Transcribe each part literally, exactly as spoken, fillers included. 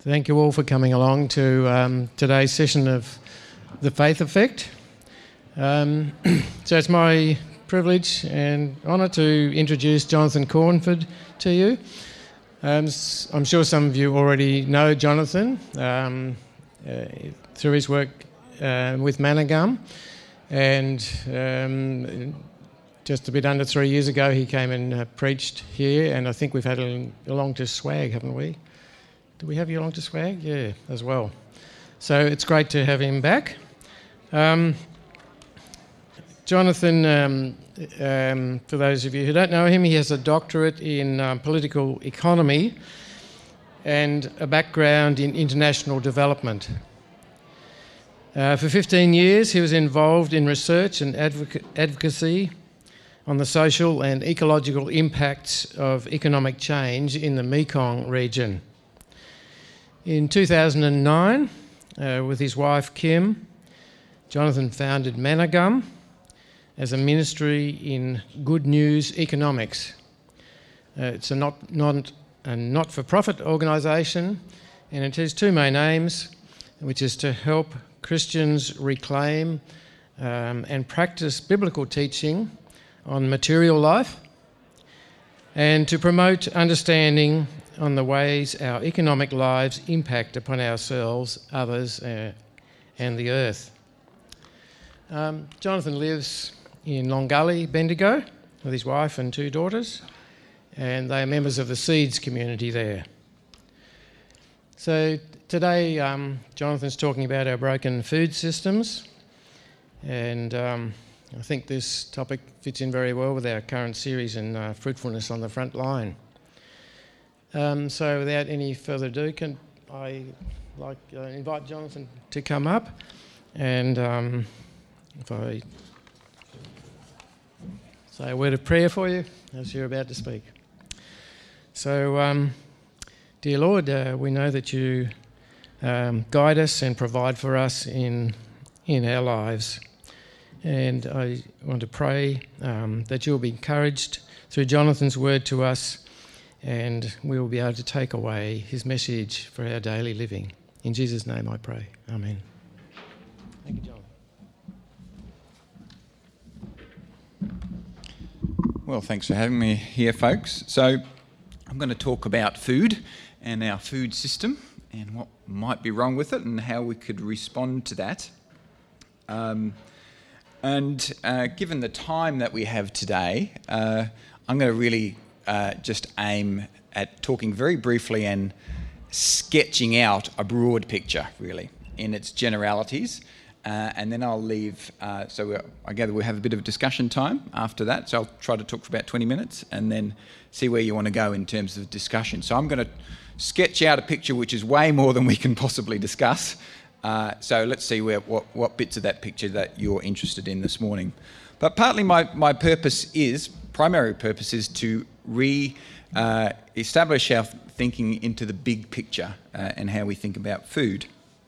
Thank you all for coming along to um, today's session of The Faith Effect. Um, so it's my privilege and honour to introduce Jonathan Cornford to you. Um, I'm sure some of you already know Jonathan um, uh, through his work uh, with Managum, and um, just a bit under three years ago he came and uh, preached here, and I think we've had a, along to Swag, haven't we? Do we have you along to Swag? Yeah, as well. So it's great to have him back. Um, Jonathan, um, um, for those of you who don't know him, he has a doctorate in um, political economy and a background in international development. Uh, for fifteen years, he was involved in research and advoc- advocacy on the social and ecological impacts of economic change in the Mekong region. In two thousand nine, uh, with his wife Kim, Jonathan founded Managum as a ministry in good news economics. Uh, it's a not, not, a not-for-profit organisation, and it has two main aims, which is to help Christians reclaim um, and practice biblical teaching on material life, and to promote understanding on the ways our economic lives impact upon ourselves, others, uh, and the earth. Um, Jonathan lives in Long Gully, Bendigo, with his wife and two daughters, and they are members of the Seeds community there. So today, um, Jonathan's talking about our broken food systems, and um, I think this topic fits in very well with our current series in uh, fruitfulness on the front line. Um, so without any further ado, can I like uh, invite Jonathan to come up, and um, if I say a word of prayer for you as you're about to speak. So, um, dear Lord, uh, we know that you um, guide us and provide for us in in our lives, and I want to pray um, that you'll be encouraged through Jonathan's word to us, and we will be able to take away his message for our daily living. In Jesus' name I pray. Amen. Thank you, John. Well, thanks for having me here, folks. So I'm going to talk about food and our food system and what might be wrong with it and how we could respond to that. Um, and uh, given the time that we have today, uh, I'm going to really Uh, just aim at talking very briefly and sketching out a broad picture, really, in its generalities, uh, and then I'll leave, uh, so we're, I gather we'll have a bit of discussion time after that, so I'll try to talk for about twenty minutes and then see where you want to go in terms of discussion. So I'm going to sketch out a picture which is way more than we can possibly discuss, uh, so let's see where what, what bits of that picture that you're interested in this morning. But partly my, my purpose is, primary purpose is to re-establish uh, our thinking into the big picture uh, and how we think about food.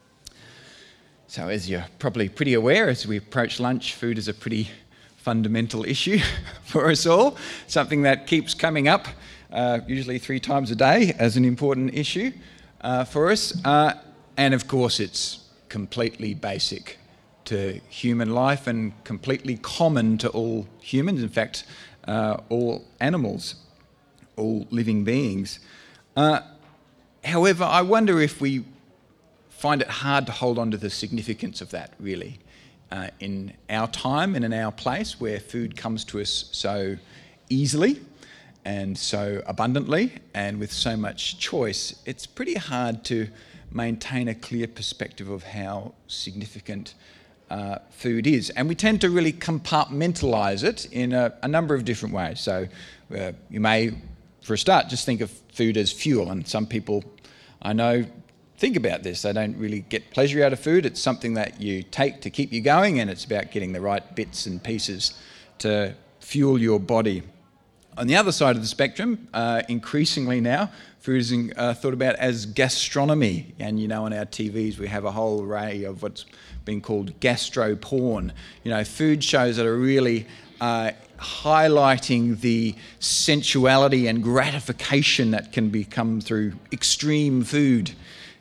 So as you're probably pretty aware, as we approach lunch, food is a pretty fundamental issue for us all, something that keeps coming up uh, usually three times a day as an important issue uh, for us. Uh, and of course, it's completely basic to human life and completely common to all humans, in fact, uh, all animals, all living beings. Uh, however, I wonder if we find it hard to hold on to the significance of that, really, uh, in our time and in our place where food comes to us so easily and so abundantly and with so much choice. It's pretty hard to maintain a clear perspective of how significant Uh, food is, and we tend to really compartmentalise it in a, a number of different ways. So uh, you may, for a start, just think of food as fuel, and some people I know think about this. They don't really get pleasure out of food. It's something that you take to keep you going, and it's about getting the right bits and pieces to fuel your body. On the other side of the spectrum, uh, increasingly now, food is uh, thought about as gastronomy, and you know on our T Vs we have a whole array of what's been called gastro porn. You know, food shows that are really uh, highlighting the sensuality and gratification that can become through extreme food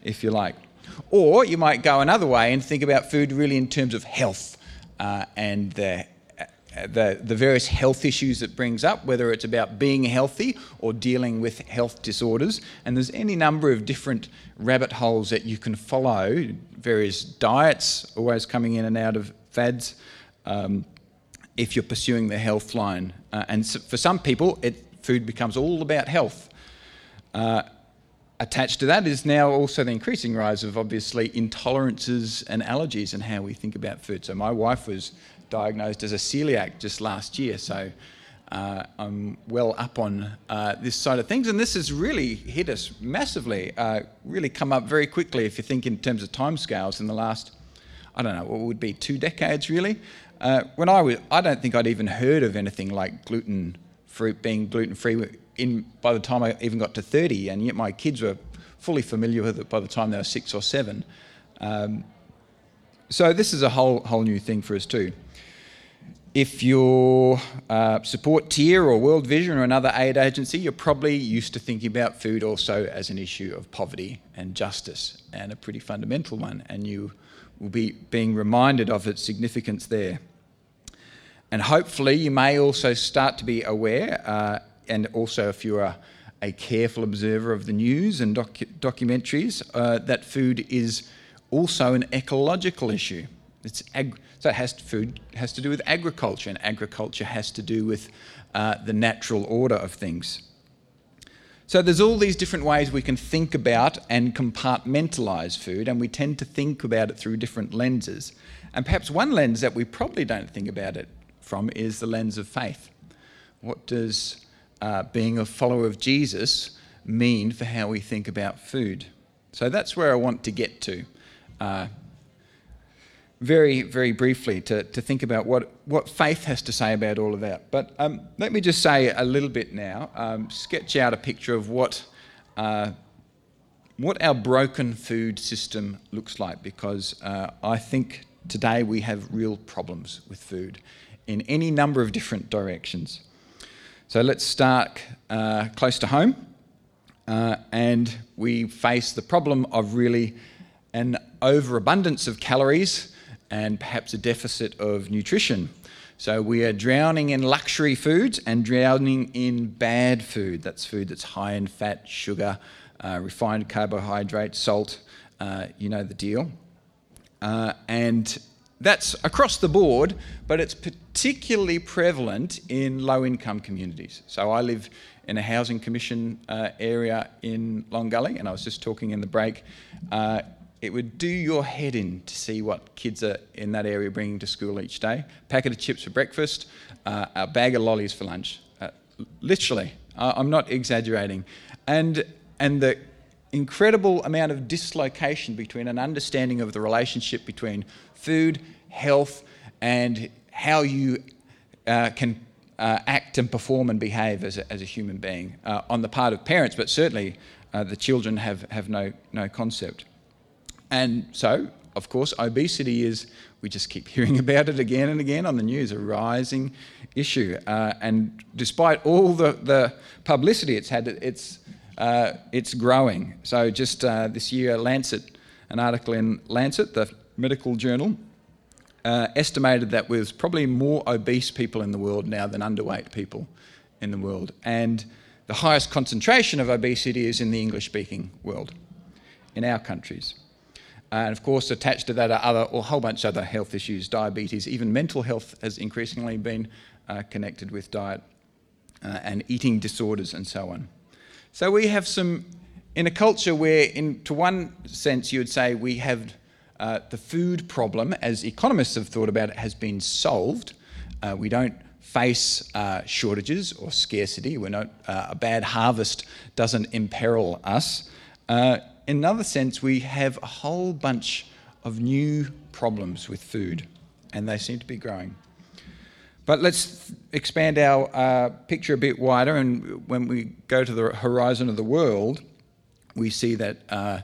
if you like. Or you might go another way and think about food really in terms of health uh, and the, the, the various health issues it brings up, whether it's about being healthy or dealing with health disorders. And there's any number of different rabbit holes that you can follow, various diets always coming in and out of fads, um, if you're pursuing the health line. Uh, and so for some people, it, food becomes all about health. Uh, attached to that is now also the increasing rise of, obviously, intolerances and allergies and how we think about food. So my wife was diagnosed as a celiac just last year, so uh, I'm well up on uh, this side of things. And this has really hit us massively, uh, really come up very quickly if you think in terms of timescales in the last, I don't know, what would be two decades really. Uh, when I was, I don't think I'd even heard of anything like gluten-free, being gluten-free in by the time I even got to thirty, and yet my kids were fully familiar with it by the time they were six or seven. Um, so this is a whole whole new thing for us too. If you're uh, support tier or World Vision or another aid agency, you're probably used to thinking about food also as an issue of poverty and justice, and a pretty fundamental one, and you will be being reminded of its significance there. And hopefully you may also start to be aware, uh, and also if you're a, a careful observer of the news and docu- documentaries, uh, that food is also an ecological issue. It's ag- so it has to, food has to do with agriculture, and agriculture has to do with uh, the natural order of things. So there's all these different ways we can think about and compartmentalise food, and we tend to think about it through different lenses. And perhaps one lens that we probably don't think about it from is the lens of faith. What does uh, being a follower of Jesus mean for how we think about food? So that's where I want to get to. Uh, very, very briefly, to, to think about what, what faith has to say about all of that. But um, let me just say a little bit now, um, sketch out a picture of what, uh, what our broken food system looks like, because uh, I think today we have real problems with food in any number of different directions. So let's start uh, close to home, uh, and we face the problem of really an overabundance of calories and perhaps a deficit of nutrition. So we are drowning in luxury foods and drowning in bad food. That's food that's high in fat, sugar, uh, refined carbohydrate, salt, uh, you know the deal. Uh, and that's across the board, but it's particularly prevalent in low-income communities. So I live in a housing commission uh, area in Long Gully, and I was just talking in the break. Uh, it would do your head in to see what kids are in that area bringing to school each day. Packet of chips for breakfast, uh, a bag of lollies for lunch. Uh, literally, uh, I'm not exaggerating. And, and the incredible amount of dislocation between an understanding of the relationship between food, health, and how you uh, can uh, act and perform and behave as a, as a human being uh, on the part of parents, but certainly uh, the children have, have no, no concept. And so, of course, obesity is, we just keep hearing about it again and again on the news, a rising issue. Uh, and despite all the, the publicity it's had, it's, uh, it's growing. So just uh, this year, Lancet, an article in Lancet, the medical journal, uh, estimated that there's probably more obese people in the world now than underweight people in the world. And the highest concentration of obesity is in the English-speaking world, in our countries. And of course, attached to that are other, or a whole bunch of other health issues, diabetes, even mental health has increasingly been uh, connected with diet, uh, and eating disorders and so on. So we have some, in a culture where, in to one sense, you would say we have uh, the food problem, as economists have thought about it, has been solved. Uh, we don't face uh, shortages or scarcity. We're not, uh, a bad harvest doesn't imperil us. Uh, In another sense, we have a whole bunch of new problems with food, and they seem to be growing. But let's expand our uh, picture a bit wider, and when we go to the horizon of the world, we see that uh,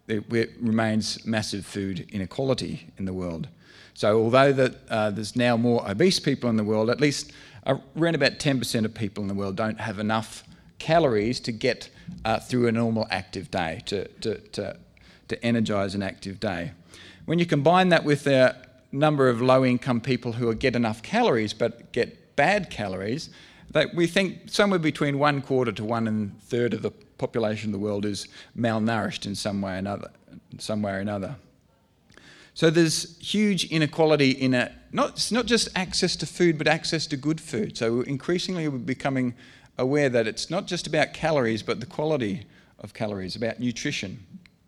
it remains massive food inequality in the world. So although that, uh, there's now more obese people in the world, at least around about ten percent of people in the world don't have enough calories to get uh, through a normal active day, to, to, to, to energise an active day. When you combine that with the number of low-income people who get enough calories but get bad calories, that we think somewhere between one quarter to one and third of the population of the world is malnourished in some way or another. Some way or another. So there's huge inequality in a, not, it's not just access to food, but access to good food. So increasingly we're becoming aware that it's not just about calories, but the quality of calories, about nutrition.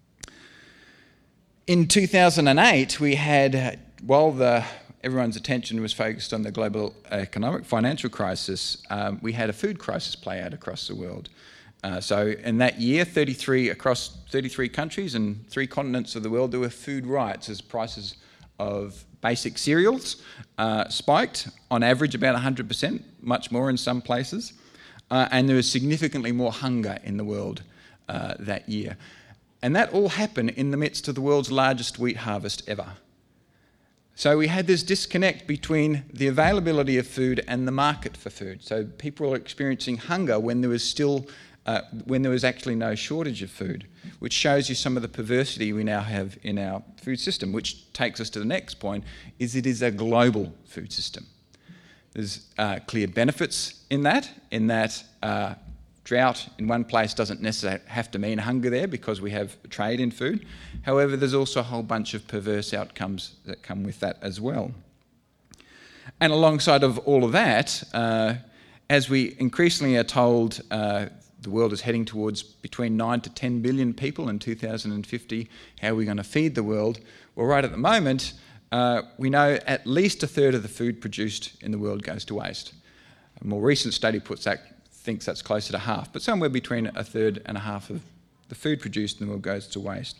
In two thousand eight, we had, while the, everyone's attention was focused on the global economic financial crisis, um, we had a food crisis play out across the world. Uh, so in that year, thirty-three across thirty-three countries and three continents of the world, there were food riots as prices of basic cereals uh, spiked, on average about one hundred percent, much more in some places. Uh, and there was significantly more hunger in the world uh, that year. And that all happened in the midst of the world's largest wheat harvest ever. So we had this disconnect between the availability of food and the market for food. So people were experiencing hunger when there was still Uh, when there was actually no shortage of food, which shows you some of the perversity we now have in our food system, which takes us to the next point, is it is a global food system. There's uh, clear benefits in that, in that uh, drought in one place doesn't necessarily have to mean hunger there because we have trade in food. However, there's also a whole bunch of perverse outcomes that come with that as well. And alongside of all of that, uh, as we increasingly are told uh, the world is heading towards between nine to ten billion people in two thousand fifty. How are we going to feed the world? Well, right at the moment, uh, we know at least a third of the food produced in the world goes to waste. A more recent study puts that, thinks that's closer to half, but somewhere between a third and a half of the food produced in the world goes to waste.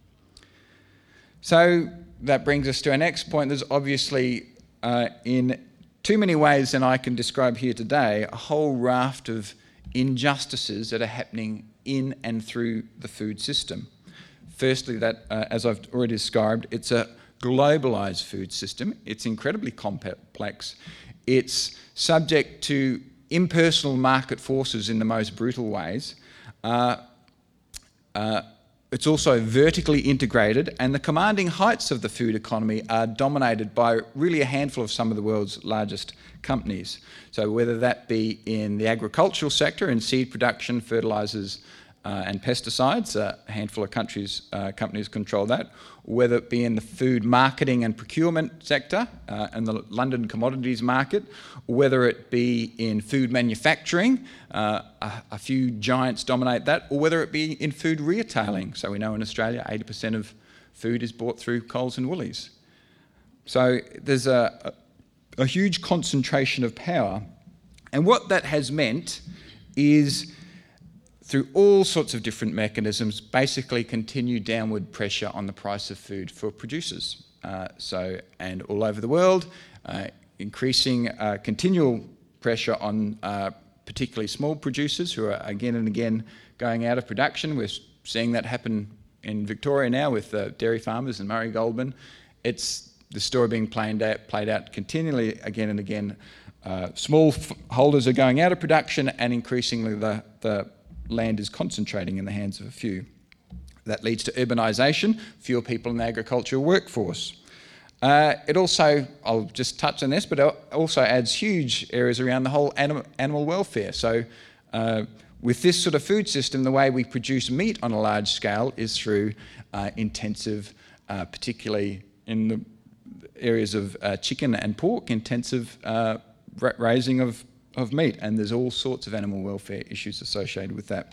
So that brings us to our next point. There's obviously, uh, in too many ways than I can describe here today, a whole raft of injustices that are happening in and through the food system. Firstly, that, uh, as I've already described, it's a globalised food system. It's incredibly complex. It's subject to impersonal market forces in the most brutal ways. Uh, uh, it's also vertically integrated, and the commanding heights of the food economy are dominated by really a handful of some of the world's largest companies. So whether that be in the agricultural sector, in seed production, fertilisers uh, and pesticides, uh, a handful of countries, uh, companies control that, or whether it be in the food marketing and procurement sector uh, and the London commodities market, or whether it be in food manufacturing, uh, a, a few giants dominate that, or whether it be in food retailing. So we know in Australia eighty percent of food is bought through Coles and Woolies. So there's a, a a huge concentration of power. And what that has meant is, through all sorts of different mechanisms, basically continued downward pressure on the price of food for producers. Uh, so, and all over the world, uh, increasing uh, continual pressure on uh, particularly small producers who are again and again going out of production. We're seeing that happen in Victoria now with uh, dairy farmers and Murray Goulburn. It's the story being played out, played out continually again and again. Uh, small f- holders are going out of production, and increasingly the, the land is concentrating in the hands of a few. That leads to urbanisation, fewer people in the agricultural workforce. Uh, it also, I'll just touch on this, but it also adds huge areas around the whole anim- animal welfare. So uh, with this sort of food system, the way we produce meat on a large scale is through uh, intensive, uh, particularly in the areas of uh, chicken and pork, intensive uh, ra- raising of, of meat, and there's all sorts of animal welfare issues associated with that.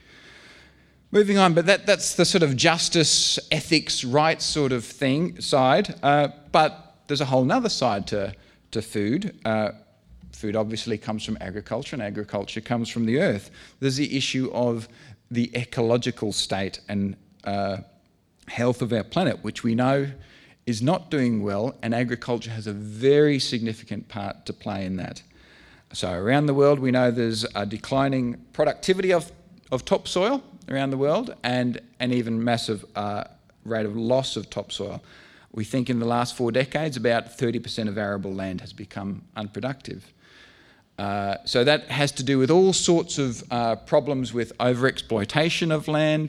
Moving on, but that, that's the sort of justice, ethics, rights sort of thing side, uh, but there's a whole nother side to, to food. Uh, food obviously comes from agriculture, and agriculture comes from the earth. There's the issue of the ecological state and uh, health of our planet, which we know is not doing well, and agriculture has a very significant part to play in that. So around the world, we know there's a declining productivity of, of topsoil around the world, and an even massive uh, rate of loss of topsoil. We think in the last four decades, about thirty percent of arable land has become unproductive. Uh, so that has to do with all sorts of uh, problems with overexploitation of land,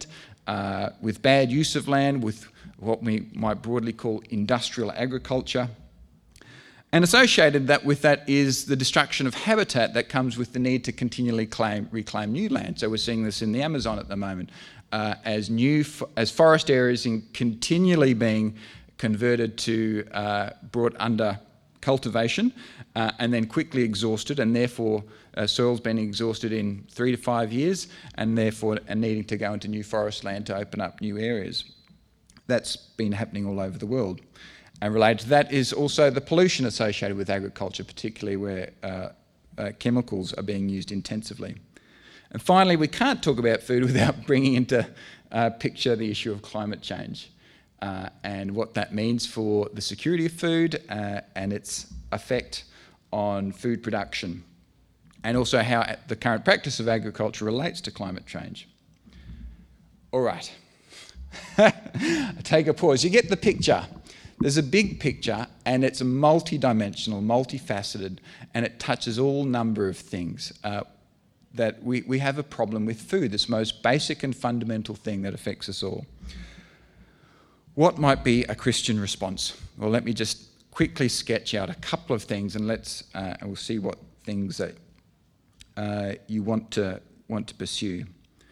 uh, with bad use of land, with what we might broadly call industrial agriculture. And associated that with that is the destruction of habitat that comes with the need to continually claim, reclaim new land. So we're seeing this in the Amazon at the moment, uh, as new as forest areas in continually being converted to uh, brought under cultivation uh, and then quickly exhausted, and therefore uh, soil's been exhausted in three to five years, and therefore and needing to go into new forest land to open up new areas. That's been happening all over the world. And related to that is also the pollution associated with agriculture, particularly where uh, uh, chemicals are being used intensively. And finally, we can't talk about food without bringing into uh, picture the issue of climate change uh, and what that means for the security of food uh, and its effect on food production, and also how the current practice of agriculture relates to climate change. All right. Take a pause. You get the picture. There's a big picture, and it's multi-dimensional, multifaceted, and it touches all number of things. Uh, that we, we have a problem with food, this most basic and fundamental thing that affects us all. What might be a Christian response? Well, let me just quickly sketch out a couple of things, and let's uh, and we'll see what things that uh, you want to want to pursue.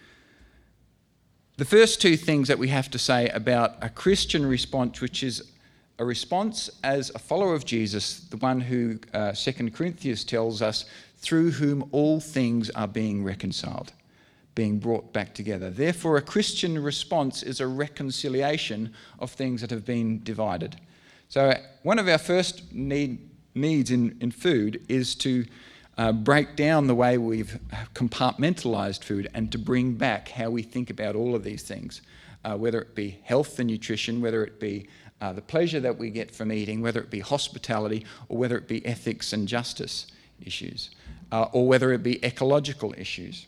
The first two things that we have to say about a Christian response, which is a response as a follower of Jesus, the one who uh, Second Corinthians tells us, through whom all things are being reconciled, being brought back together. Therefore, a Christian response is a reconciliation of things that have been divided. So one of our first need, needs in, in food is to uh, break down the way we've compartmentalised food and to bring back how we think about all of these things, uh, whether it be health and nutrition, whether it be Uh, the pleasure that we get from eating, whether it be hospitality or whether it be ethics and justice issues, uh, or whether it be ecological issues.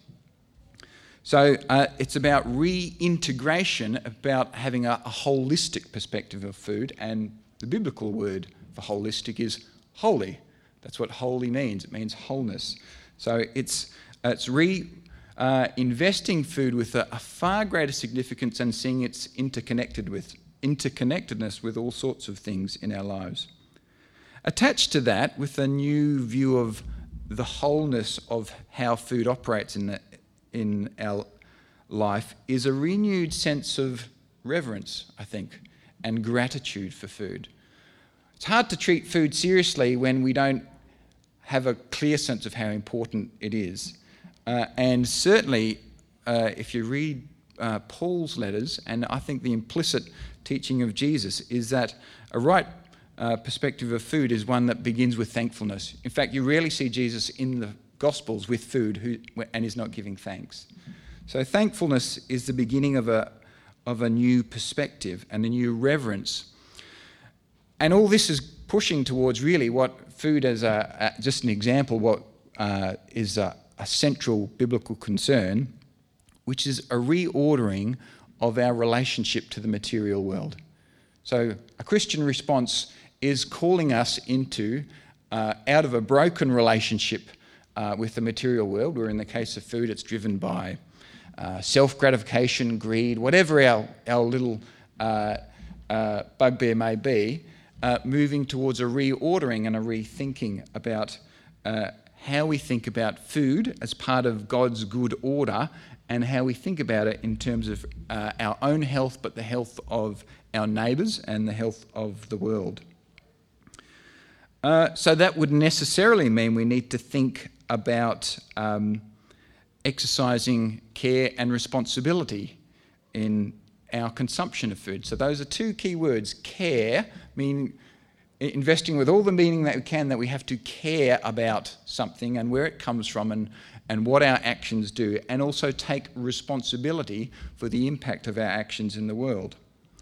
So uh, it's about reintegration, about having a, a holistic perspective of food, and the biblical word for holistic is holy. That's what holy means. It means wholeness. So it's uh, it's re uh, investing food with a, a far greater significance and seeing it's interconnected with interconnectedness with all sorts of things in our lives. Attached to that, with a new view of the wholeness of how food operates in, the, in our life, is a renewed sense of reverence, I think, and gratitude for food. It's hard to treat food seriously when we don't have a clear sense of how important it is. Uh, and certainly, uh, if you read uh, Paul's letters, and I think the implicit teaching of Jesus is that a right uh, perspective of food is one that begins with thankfulness. In fact, you rarely see Jesus in the Gospels with food who, and is not giving thanks. So thankfulness is the beginning of a of a new perspective and a new reverence. And all this is pushing towards really what food as a, a just an example, what uh, is a, a central biblical concern, which is a reordering of our relationship to the material world. So a Christian response is calling us into, uh, out of a broken relationship uh, with the material world, where in the case of food it's driven by uh, self-gratification, greed, whatever our, our little uh, uh, bugbear may be, uh, moving towards a reordering and a rethinking about uh, how we think about food as part of God's good order, and how we think about it in terms of uh, our own health, but the health of our neighbours and the health of the world. Uh, so that would necessarily mean we need to think about um, exercising care and responsibility in our consumption of food. So those are two key words. Care, meaning investing with all the meaning that we can, that we have to care about something and where it comes from and and what our actions do, and also take responsibility for the impact of our actions in the world.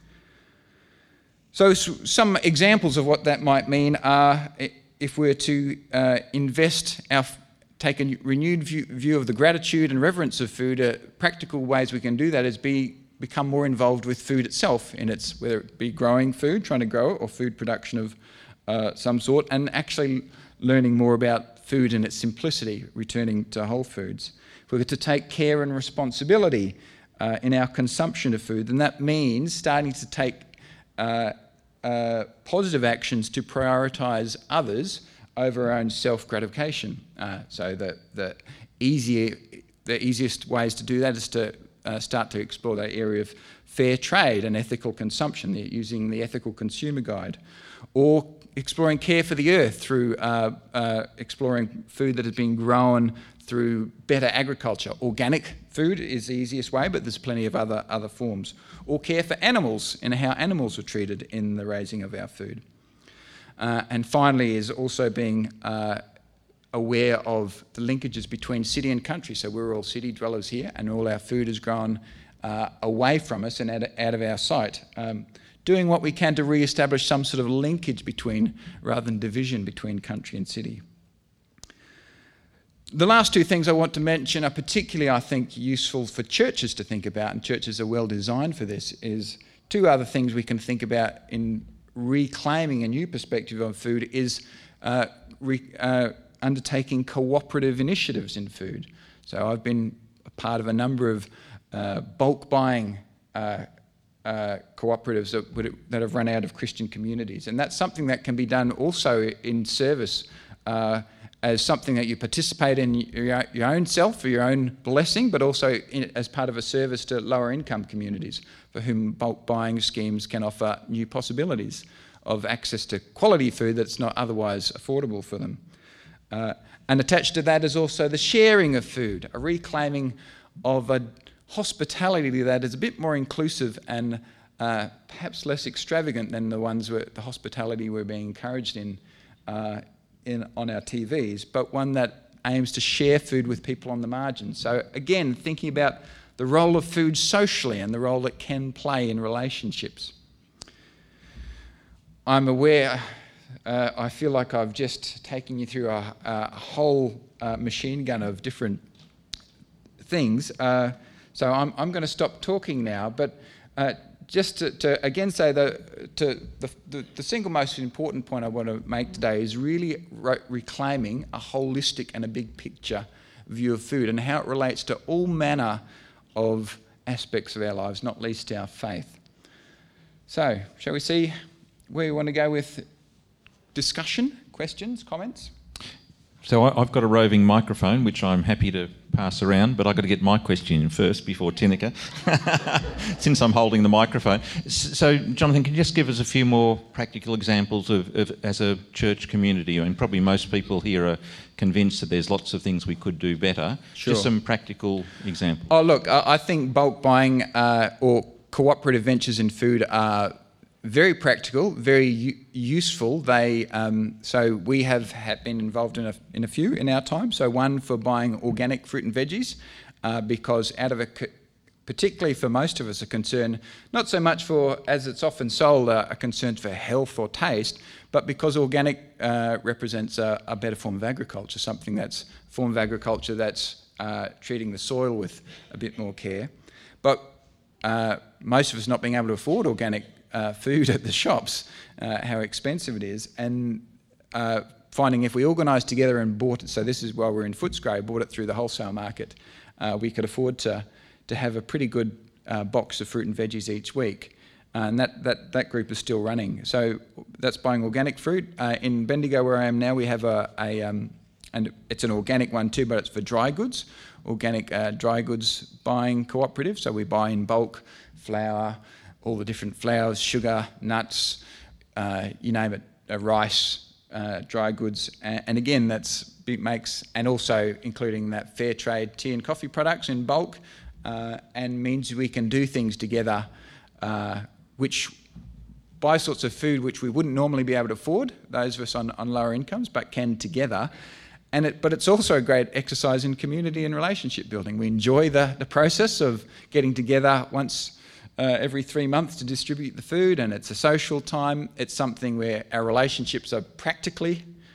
So some examples of what that might mean are, if we're to uh, invest our, take a renewed view, view of the gratitude and reverence of food, uh, practical ways we can do that is be become more involved with food itself, in its, whether it be growing food, trying to grow it, or food production of uh, some sort, and actually learning more about food and its simplicity, returning to whole foods. If we're to take care and responsibility uh, in our consumption of food, then that means starting to take uh, uh, positive actions to prioritise others over our own self-gratification. Uh, so the, the, easier, the easiest ways to do that is to uh, start to explore that area of fair trade and ethical consumption, using the Ethical Consumer Guide, or exploring care for the earth through uh, uh, exploring food that has been grown through better agriculture. Organic food is the easiest way, but there's plenty of other, other forms. Or care for animals and how animals are treated in the raising of our food. Uh, and finally is also being uh, aware of the linkages between city and country. So we're all city dwellers here, and all our food is grown uh, away from us and out, out of our sight. Um, doing what we can to re-establish some sort of linkage between, rather than division between country and city. The last two things I want to mention are particularly, I think, useful for churches to think about, and churches are well designed for this, is two other things we can think about in reclaiming a new perspective on food is uh, re, uh, undertaking cooperative initiatives in food. So I've been a part of a number of uh, bulk buying uh, uh, cooperatives that, would, that have run out of Christian communities, and that's something that can be done also in service uh, as something that you participate in your, your own self for your own blessing, but also in, as part of a service to lower income communities for whom bulk buying schemes can offer new possibilities of access to quality food that's not otherwise affordable for them. Uh, and attached to that is also the sharing of food, a reclaiming of a hospitality that is a bit more inclusive and uh, perhaps less extravagant than the ones where the hospitality we're being encouraged in uh, In, on our T Vs, but one that aims to share food with people on the margins. So again, thinking about the role of food socially and the role it can play in relationships. I'm aware, uh, I feel like I've just taken you through a, a whole uh, machine gun of different things, uh, so I'm, I'm going to stop talking now, but uh, just to, to again say that to the, the, the single most important point I want to make today is really re- reclaiming a holistic and a big picture view of food and how it relates to all manner of aspects of our lives, not least our faith. So, shall we see where we want to go with discussion, questions, comments? So I, I've got a roving microphone, which I'm happy to pass around, but I've got to get my question in first before Tineke, since I'm holding the microphone. So, Jonathan, can you just give us a few more practical examples of, of as a church community? I mean, probably most people here are convinced that there's lots of things we could do better. Sure. Just some practical examples. Oh, look, I think bulk buying uh, or cooperative ventures in food are very practical, very u- useful. They um, so we have, have been involved in a, in a few in our time. So one for buying organic fruit and veggies, uh, because out of a, particularly for most of us, a concern not so much for, as it's often sold, uh, a concern for health or taste, but because organic uh, represents a, a better form of agriculture, something that's a form of agriculture that's uh, treating the soil with a bit more care. But uh, most of us not being able to afford organic Uh, food at the shops, uh, how expensive it is, and uh, finding if we organised together and bought it, so this is while we're in Footscray, bought it through the wholesale market, uh, we could afford to to have a pretty good uh, box of fruit and veggies each week, uh, and that, that, that group is still running. So that's buying organic fruit. Uh, in Bendigo, where I am now, we have a, a um, and it's an organic one too, but it's for dry goods, organic uh, dry goods buying cooperative, so we buy in bulk flour, all the different flours, sugar, nuts, uh, you name it, uh, rice, uh, dry goods, and, and again, that's it makes, and also including that fair trade tea and coffee products in bulk, uh, and means we can do things together, uh, which buy sorts of food which we wouldn't normally be able to afford, those of us on, on lower incomes, but can together. And it, but it's also a great exercise in community and relationship building. We enjoy the, the process of getting together once Uh, every three months to distribute the food, and it's a social time. It's something where our relationships are practically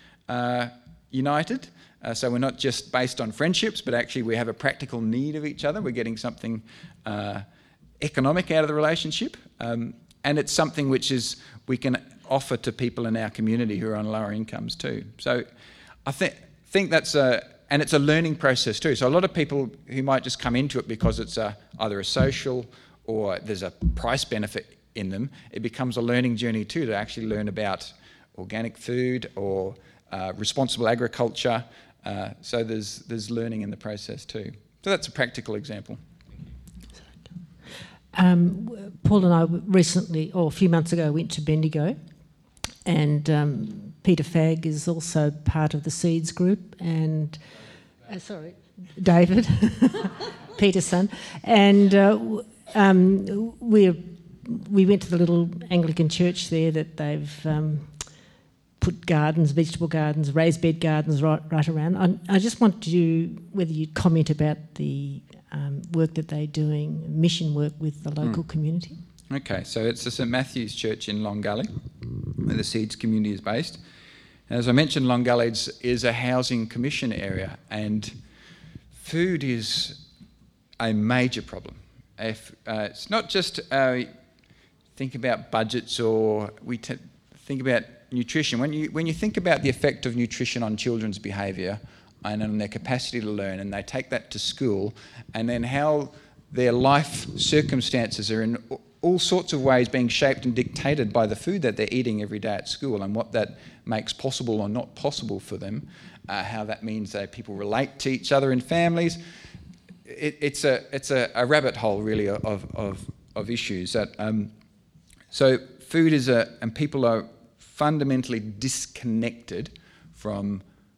uh, united. Uh, so we're not just based on friendships, but actually we have a practical need of each other. We're getting something uh, economic out of the relationship, um, and it's something which is we can offer to people in our community who are on lower incomes too. So I think think that's a and it's a learning process too. So a lot of people who might just come into it because it's a, either a social or there's a price benefit in them, it becomes a learning journey too, to actually learn about organic food or uh, responsible agriculture. Uh, so there's there's learning in the process too. So that's a practical example. Um, Paul and I recently, or a few months ago, went to Bendigo, and um, Peter Fagg is also part of the Seeds group, and uh, sorry, David Peterson, and uh, um, we we went to the little Anglican church there that they've um, put gardens, vegetable gardens, raised bed gardens right right around. I, I just wanted you, whether you'd comment about the um, work that they're doing, mission work with the local mm. community. Okay, so it's the St Matthew's Church in Long Gully, where the Seeds community is based. As I mentioned, Long Gully is a housing commission area, and food is a major problem. If uh, it's not just uh, think about budgets, or we t- think about nutrition. When you when you think about the effect of nutrition on children's behaviour and on their capacity to learn, and they take that to school, and then how their life circumstances are in all sorts of ways being shaped and dictated by the food that they're eating every day at school, and what that makes possible or not possible for them, uh, how that means that people relate to each other in families. It, it's a it's a, a rabbit hole really of of, of issues. That um, so food is a and people are fundamentally disconnected from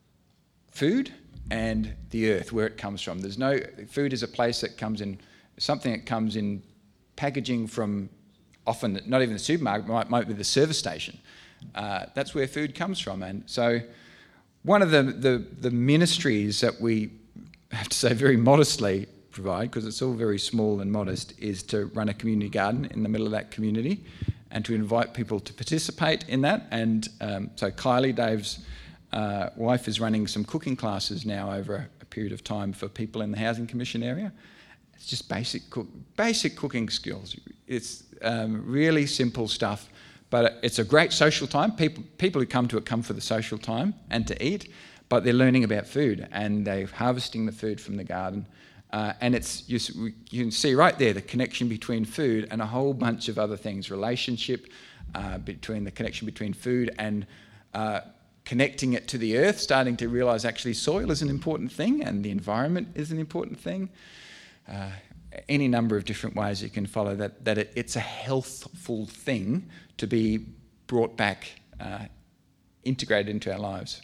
food and the earth, where it comes from. There's no food is a place that comes in something that comes in packaging from often not even the supermarket, might, might be the service station. Uh, that's where food comes from. And so one of the, the, the ministries that we have to say very modestly provide, because it's all very small and modest, is to run a community garden in the middle of that community and to invite people to participate in that. And um, so Kylie, Dave's uh, wife, is running some cooking classes now over a, a period of time for people in the Housing Commission area. It's just basic cook, basic cooking skills. It's um, really simple stuff, but it's a great social time. People people who come to it come for the social time and to eat, but they're learning about food and they're harvesting the food from the garden. Uh, and it's you, you can see right there the connection between food and a whole bunch of other things. Relationship uh, between the connection between food and uh, connecting it to the earth, starting to realise actually soil is an important thing and the environment is an important thing. Uh, any number of different ways you can follow that, that it, it's a healthful thing to be brought back, uh, integrated into our lives.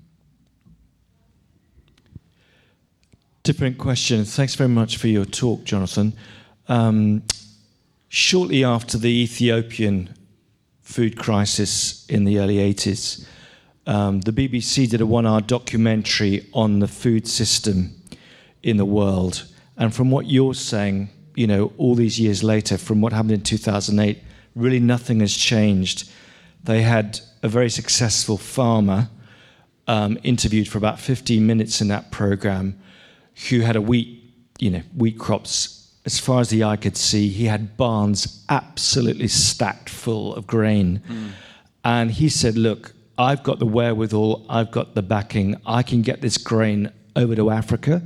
Different question. Thanks very much for your talk, Jonathan. Um, shortly after the Ethiopian food crisis in the early eighties, um, the B B C did a one-hour documentary on the food system in the world. And from what you're saying, you know, all these years later, from what happened in two thousand eight, really nothing has changed. They had a very successful farmer um, interviewed for about fifteen minutes in that program, who had a wheat, you know, wheat crops as far as the eye could see. He had barns absolutely stacked full of grain. Mm. And he said, look, I've got the wherewithal, I've got the backing, I can get this grain over to Africa,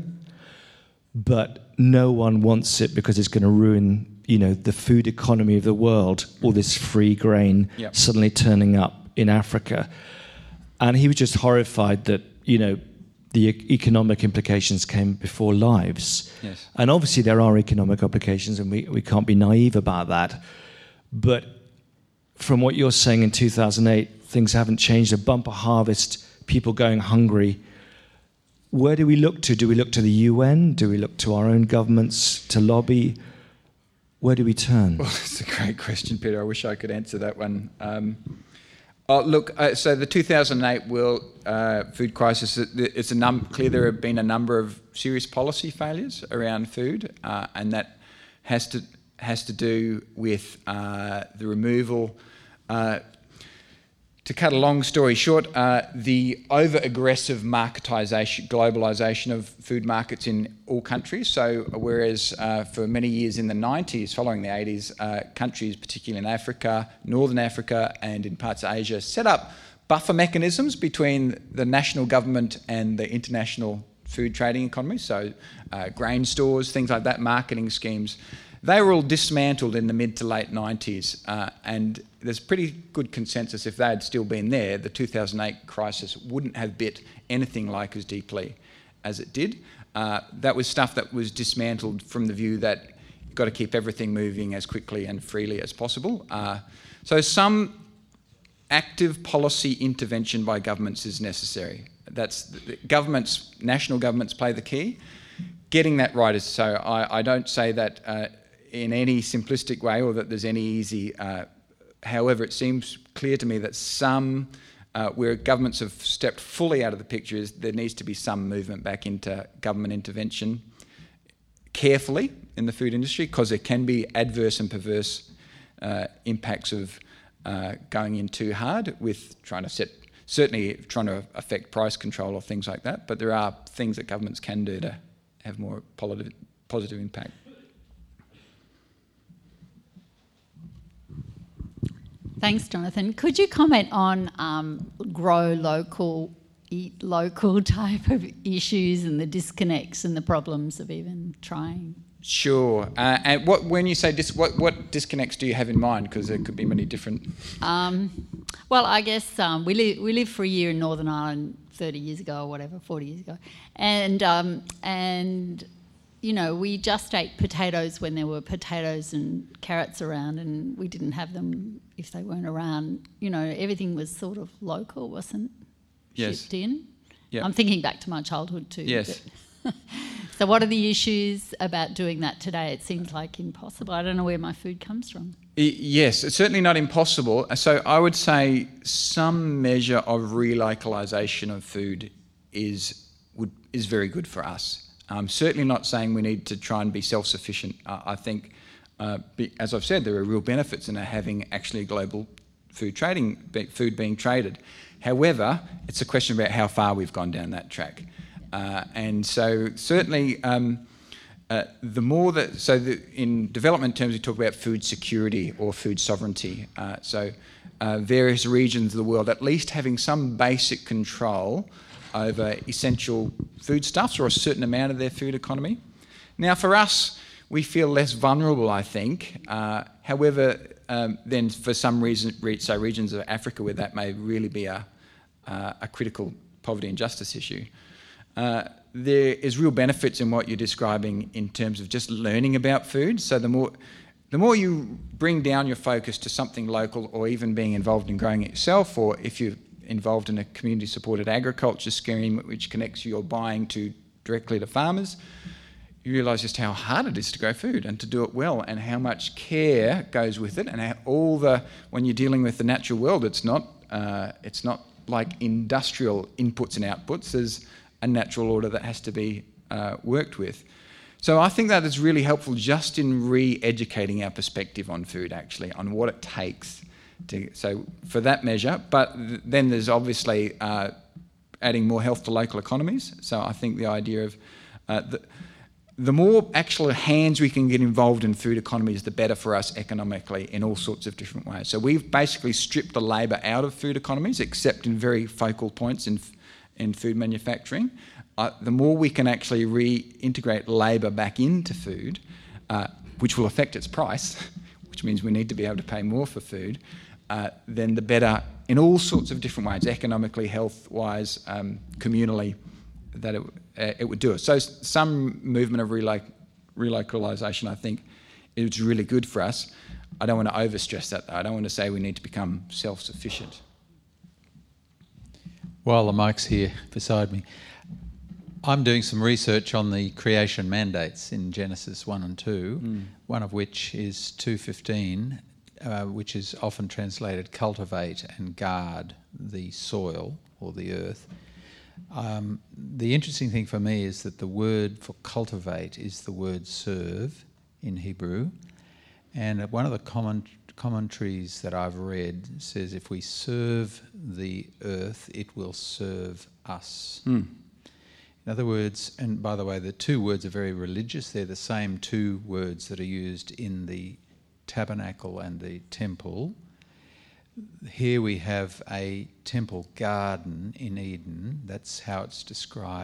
but no one wants it because it's going to ruin, you know, the food economy of the world, all this free grain yep. suddenly turning up in Africa. And he was just horrified that, you know, the economic implications came before lives. Yes. And obviously there are economic implications, and we, we can't be naive about that. But from what you're saying in two thousand eight, things haven't changed. A bumper harvest, people going hungry. Where do we look to? Do we look to the U N? Do we look to our own governments to lobby? Where do we turn? Well, it's a great question, Peter. I wish I could answer that one. Um, oh, look, uh, so the two thousand eight world uh, food crisis, it's a num- clear there have been a number of serious policy failures around food, uh, and that has to has to do with uh, the removal. Uh, To cut a long story short, uh, the over-aggressive marketisation, globalisation of food markets in all countries. So whereas uh, for many years in the nineties, following the eighties, uh, countries, particularly in Africa, Northern Africa and in parts of Asia, set up buffer mechanisms between the national government and the international food trading economies, so uh, grain stores, things like that, marketing schemes. They were all dismantled in the mid to late nineties, uh, and there's pretty good consensus if they had still been there, the two thousand eight crisis wouldn't have bit anything like as deeply as it did. Uh, that was stuff that was dismantled from the view that you've got to keep everything moving as quickly and freely as possible. Uh, so some active policy intervention by governments is necessary. That's governments, national governments play the key. Getting that right is so. I, I don't say that uh, in any simplistic way or that there's any easy. Uh, however, it seems clear to me that some, uh, where governments have stepped fully out of the picture, is there needs to be some movement back into government intervention carefully in the food industry, because there can be adverse and perverse uh, impacts of uh, going in too hard with trying to set, certainly trying to affect price control or things like that, but there are things that governments can do to have more positive, positive impact. Thanks, Jonathan. Could you comment on um, grow local, eat local type of issues and the disconnects and the problems of even trying? Sure. Uh, and what, when you say dis, what, what disconnects do you have in mind? Because there could be many different. Um, well, I guess um, we li- we lived for a year in Northern Ireland thirty years ago or whatever, forty years ago, and um, and you know we just ate potatoes when there were potatoes and carrots around, and we didn't have them if they weren't around. You know, everything was sort of local, wasn't Yes. shipped in. Yep. I'm thinking back to my childhood too. Yes. So what are the issues about doing that today? It seems like impossible. I don't know where my food comes from. Yes, it's certainly not impossible. So I would say some measure of relocalisation of food is would is very good for us. I'm certainly not saying we need to try and be self-sufficient. Uh, I think, uh, be, as I've said, there are real benefits in having actually global food trading, food being traded. However, it's a question about how far we've gone down that track. Uh, and so certainly um, uh, the more that, so the, in development terms we talk about food security or food sovereignty. Uh, so uh, various regions of the world at least having some basic control over essential foodstuffs or a certain amount of their food economy. Now for us, we feel less vulnerable, I think. Uh, however, um, then for some reason, say regions of Africa where that may really be a, uh, a critical poverty and justice issue, Uh, there is real benefits in what you're describing in terms of just learning about food. So the more, the more you bring down your focus to something local, or even being involved in growing it yourself, or if you're involved in a community-supported agriculture scheme which connects your buying to directly to farmers, you realise just how hard it is to grow food and to do it well, and how much care goes with it, and how all the, when you're dealing with the natural world, it's not uh, it's not like industrial inputs and outputs. There's a natural order that has to be uh, worked with. So I think that is really helpful just in re-educating our perspective on food, actually, on what it takes to, so for that measure. But th- then there's obviously uh, adding more health to local economies. So I think the idea of uh, the, the more actual hands we can get involved in food economies, the better for us economically in all sorts of different ways. So we've basically stripped the labour out of food economies, except in very focal points in in food manufacturing. Uh, the more we can actually reintegrate labour back into food, uh, which will affect its price, which means we need to be able to pay more for food, uh, then the better in all sorts of different ways, economically, health-wise, um, communally, that it, uh, it would do it. So some movement of reloc- relocalisation, I think, is really good for us. I don't want to overstress that, though. I don't want to say we need to become self-sufficient. While the mic's here beside me, I'm doing some research on the creation mandates in Genesis one and two, mm. one of which is two fifteen, uh, which is often translated cultivate and guard the soil or the earth. Um, the interesting thing for me is that the word for cultivate is the word serve in Hebrew, and one of the common commentaries that I've read says if we serve the earth, it will serve us. Mm. In other words, and by the way, the two words are very religious. They're the same two words that are used in the tabernacle and the temple. Here we have a temple garden in Eden. That's how it's described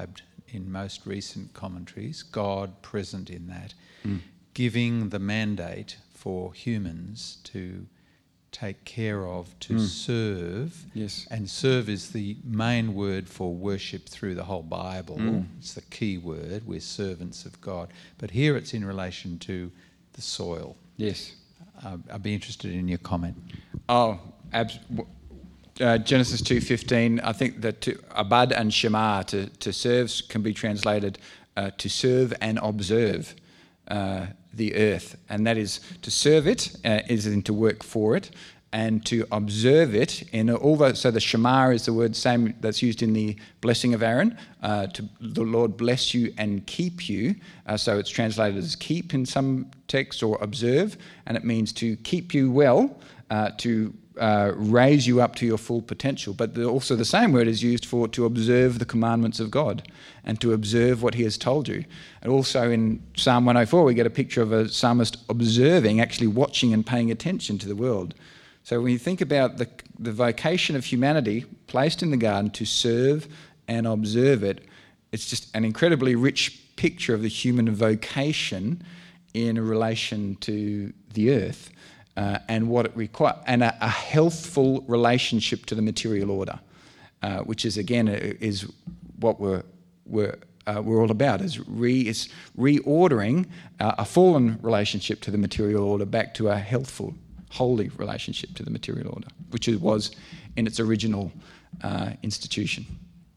in most recent commentaries, God present in that, Mm. giving the mandate for humans to take care of, to Mm. serve. Yes. And serve is the main word for worship through the whole Bible. Mm. It's the key word. We're servants of God. But here it's in relation to the soil. Yes. Uh, I'd be interested in your comment. Oh, abs- w- uh, Genesis two fifteen. I think that to, abad and shema, to, to serve, can be translated uh, to serve and observe uh, the earth, and that is to serve it uh, is in to work for it, and to observe it in all the, so the shema is the word same that's used in the blessing of Aaron, uh, to the Lord bless you and keep you. Uh, so it's translated as keep in some texts, or observe, and it means to keep you well, uh, to uh, raise you up to your full potential. But the, also the same word is used for to observe the commandments of God and to observe what he has told you. And also in Psalm one oh four, we get a picture of a psalmist observing, actually watching and paying attention to the world. So when you think about the, the vocation of humanity placed in the garden to serve and observe it, it's just an incredibly rich picture of the human vocation in relation to the earth. Uh, and what it requires, and a, a healthful relationship to the material order, uh, which is again is what we're we're uh, we're all about. Is re is reordering uh, a fallen relationship to the material order back to a healthful, holy relationship to the material order, which it was in its original uh, institution.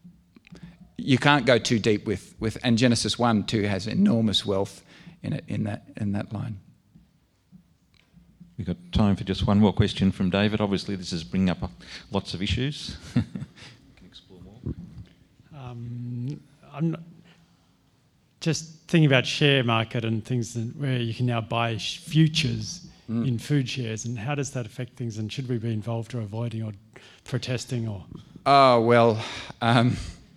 You can't go too deep with with, and Genesis one too has enormous wealth in it in that in that line. We've got time for just one more question from David. Obviously, this is bringing up uh, lots of issues. We can explore more. Um, I'm not, just thinking about share market and things that, where you can now buy sh- futures mm. in food shares, and how does that affect things? And should we be involved or avoiding or protesting or? Oh well, um,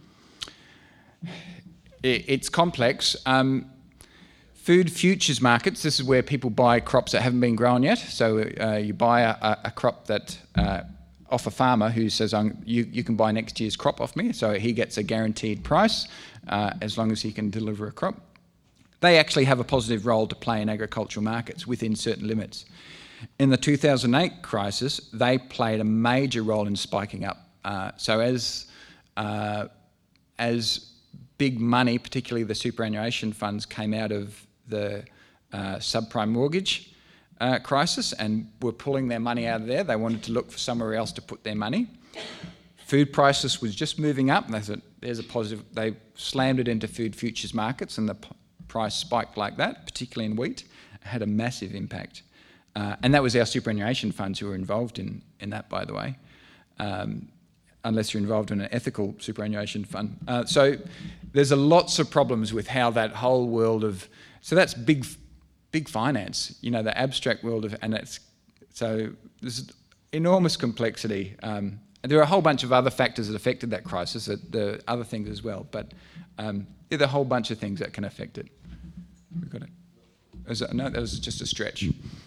it, it's complex. Um, Food futures markets, this is where people buy crops that haven't been grown yet. So uh, you buy a, a crop that uh, off a farmer who says, I'm, you, you can buy next year's crop off me. So he gets a guaranteed price uh, as long as he can deliver a crop. They actually have a positive role to play in agricultural markets within certain limits. In the two thousand eight crisis, they played a major role in spiking up. Uh, so as uh, as big money, particularly the superannuation funds, came out of the uh, subprime mortgage uh, crisis and were pulling their money out of there. They wanted to look for somewhere else to put their money. Food prices was just moving up, and they thought, there's a positive. They slammed it into food futures markets, and the p- price spiked like that, particularly in wheat. It had a massive impact. Uh, and that was our superannuation funds who were involved in, in that, by the way. Um, unless you're involved in an ethical superannuation fund. Uh, so there's a lots of problems with how that whole world of, so that's big big finance, you know, the abstract world of, and it's, so there's enormous complexity. Um, and there are a whole bunch of other factors that affected that crisis, that the other things as well, but um, there's a whole bunch of things that can affect it. We've got it. Was that, no, that was just a stretch.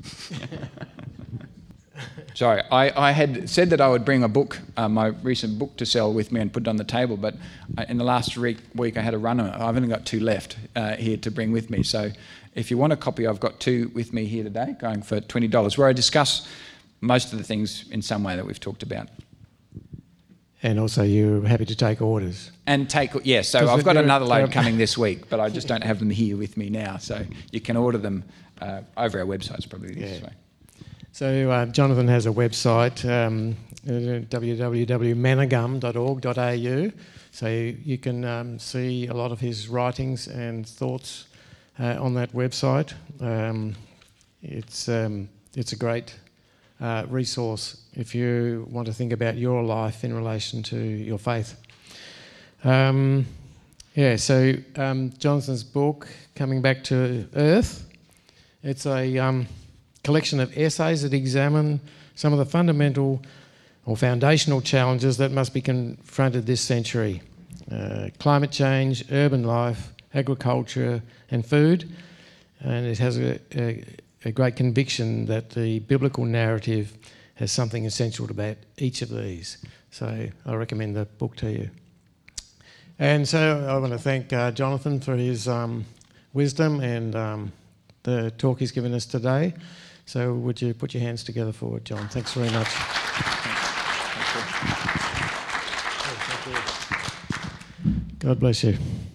Sorry, I, I had said that I would bring a book, uh, my recent book to sell with me and put it on the table, but I, in the last re- week I had a run on it. I've only got two left uh, here to bring with me. So if you want a copy, I've got two with me here today, going for twenty dollars, where I discuss most of the things in some way that we've talked about. And also you're happy to take orders. And take, yes, yeah, so I've got another load coming this week, but I just don't have them here with me now. So you can order them uh, over our websites, probably this Yeah. way. So uh, Jonathan has a website, um, w w w dot managum dot org dot a u. So you, you can um, see a lot of his writings and thoughts uh, on that website. Um, it's um, it's a great uh, resource if you want to think about your life in relation to your faith. Um, yeah. So um, Jonathan's book, Coming Back to Earth, it's a um, collection of essays that examine some of the fundamental or foundational challenges that must be confronted this century. Uh, climate change, urban life, agriculture and food. And it has a, a, a great conviction that the biblical narrative has something essential about each of these. So I recommend the book to you. And so I want to thank uh, Jonathan for his um, wisdom and um, the talk he's given us today. So would you put your hands together for John? Thanks very much. God bless you.